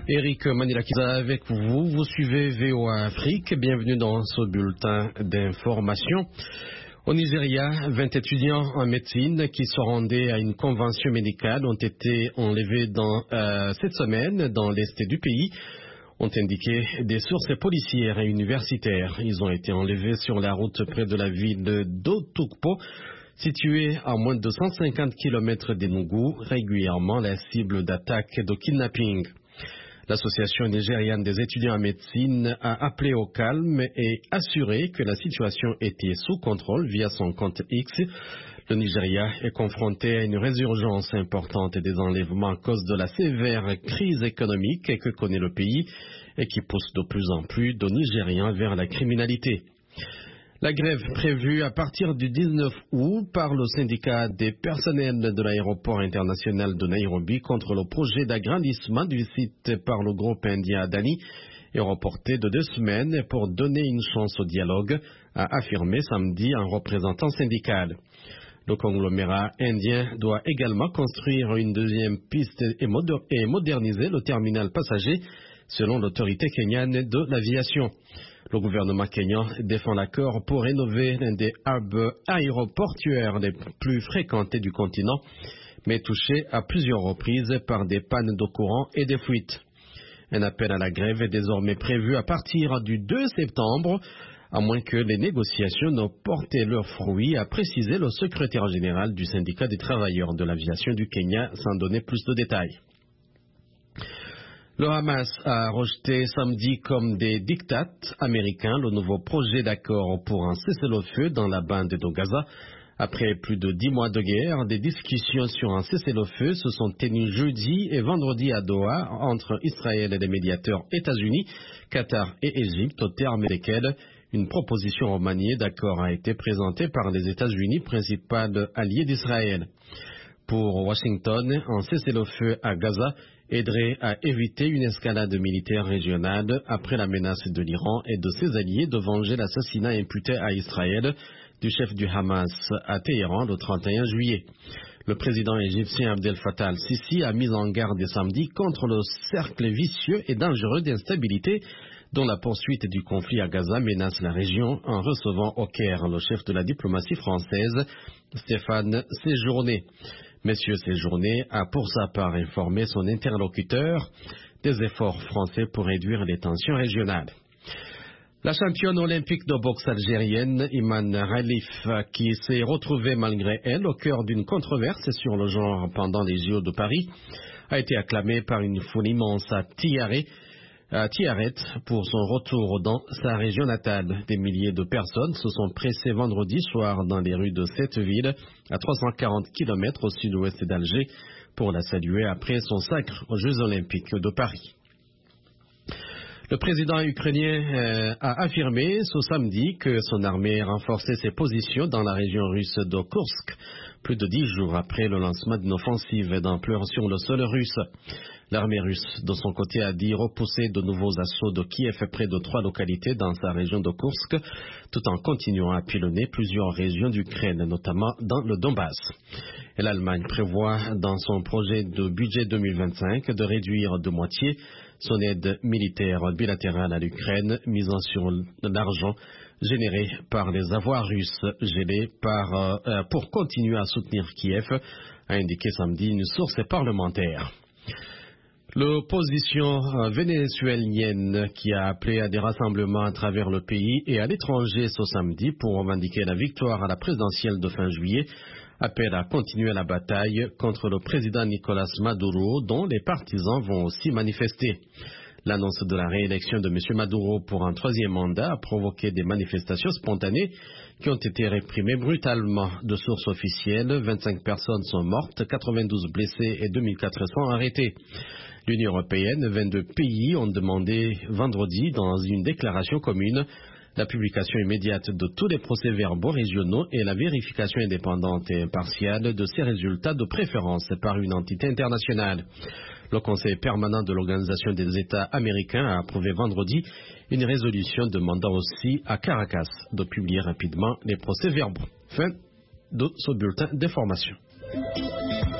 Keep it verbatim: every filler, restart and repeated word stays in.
Eric Manilakiza avec vous. Vous suivez V O A Afrique. Bienvenue dans ce bulletin d'information. Au Nigeria, vingt étudiants en médecine qui se rendaient à une convention médicale ont été enlevés dans, euh, cette semaine dans l'est du pays, ont indiqué des sources policières et universitaires. Ils ont été enlevés sur la route près de la ville d'Otukpo, située à moins de cent cinquante kilomètres d'Enugu, régulièrement la cible d'attaques de kidnapping. L'Association nigériane des étudiants en médecine a appelé au calme et assuré que la situation était sous contrôle via son compte X. Le Nigeria est confronté à une résurgence importante des enlèvements à cause de la sévère crise économique que connaît le pays et qui pousse de plus en plus de Nigériens vers la criminalité. La grève prévue à partir du dix-neuf août par le syndicat des personnels de l'aéroport international de Nairobi contre le projet d'agrandissement du site par le groupe indien Adani est reportée de deux semaines pour donner une chance au dialogue, a affirmé samedi un représentant syndical. Le conglomérat indien doit également construire une deuxième piste et, moder- et moderniser le terminal passager selon l'autorité kenyane de l'aviation. Le gouvernement kenyan défend l'accord pour rénover l'un des hubs aéroportuaires les plus fréquentés du continent, mais touché à plusieurs reprises par des pannes de courant et des fuites. Un appel à la grève est désormais prévu à partir du deux septembre, à moins que les négociations n'aient porté leurs fruits, a précisé le secrétaire général du syndicat des travailleurs de l'aviation du Kenya, sans donner plus de détails. Le Hamas a rejeté samedi comme des diktats américains le nouveau projet d'accord pour un cessez-le-feu dans la bande de Gaza. Après plus de dix mois de guerre, des discussions sur un cessez-le-feu se sont tenues jeudi et vendredi à Doha entre Israël et les médiateurs États-Unis, Qatar et Égypte, au terme desquels une proposition remaniée d'accord a été présentée par les États-Unis, principal allié d'Israël. Pour Washington, un cessez-le-feu à Gaza aiderait à éviter une escalade militaire régionale après la menace de l'Iran et de ses alliés de venger l'assassinat imputé à Israël du chef du Hamas à Téhéran le trente et un juillet. Le président égyptien Abdel Fattah al-Sisi a mis en garde samedi contre le cercle vicieux et dangereux d'instabilité dont la poursuite du conflit à Gaza menace la région en recevant au Caire le chef de la diplomatie française, Stéphane Séjourné. Monsieur Séjourné a pour sa part informé son interlocuteur des efforts français pour réduire les tensions régionales. La championne olympique de boxe algérienne, Iman Khalif, qui s'est retrouvée malgré elle au cœur d'une controverse sur le genre pendant les J O de Paris, a été acclamée par une foule immense à Tiaret, à Tiaret pour son retour dans sa région natale. Des milliers de personnes se sont pressées vendredi soir dans les rues de cette ville, à trois cent quarante kilomètres au sud-ouest d'Alger, pour la saluer après son sacre aux Jeux olympiques de Paris. Le président ukrainien euh, a affirmé ce samedi que son armée renforçait ses positions dans la région russe de Kursk, plus de dix jours après le lancement d'une offensive d'ampleur sur le sol russe. L'armée russe, de son côté, a dit repousser de nouveaux assauts de Kiev près de trois localités dans sa région de Kursk, tout en continuant à pilonner plusieurs régions d'Ukraine, notamment dans le Donbass. Et l'Allemagne prévoit, dans son projet de budget deux mille vingt-cinq, de réduire de moitié son aide militaire bilatérale à l'Ukraine, misant sur l'argent généré par les avoirs russes gelés par, euh, pour continuer à soutenir Kiev, a indiqué samedi une source parlementaire. L'opposition vénézuélienne qui a appelé à des rassemblements à travers le pays et à l'étranger ce samedi pour revendiquer la victoire à la présidentielle de fin juillet appelle à continuer la bataille contre le président Nicolás Maduro dont les partisans vont aussi manifester. L'annonce de la réélection de M. Maduro pour un troisième mandat a provoqué des manifestations spontanées qui ont été réprimées brutalement. De sources officielles, vingt-cinq personnes sont mortes, quatre-vingt-douze blessés et deux mille quatre cents arrêtés. L'Union européenne, vingt-deux pays ont demandé vendredi dans une déclaration commune la publication immédiate de tous les procès-verbaux régionaux et la vérification indépendante et impartiale de ces résultats de préférence par une entité internationale. Le Conseil permanent de l'Organisation des États américains a approuvé vendredi une résolution demandant aussi à Caracas de publier rapidement les procès-verbaux. Fin de ce bulletin d'information.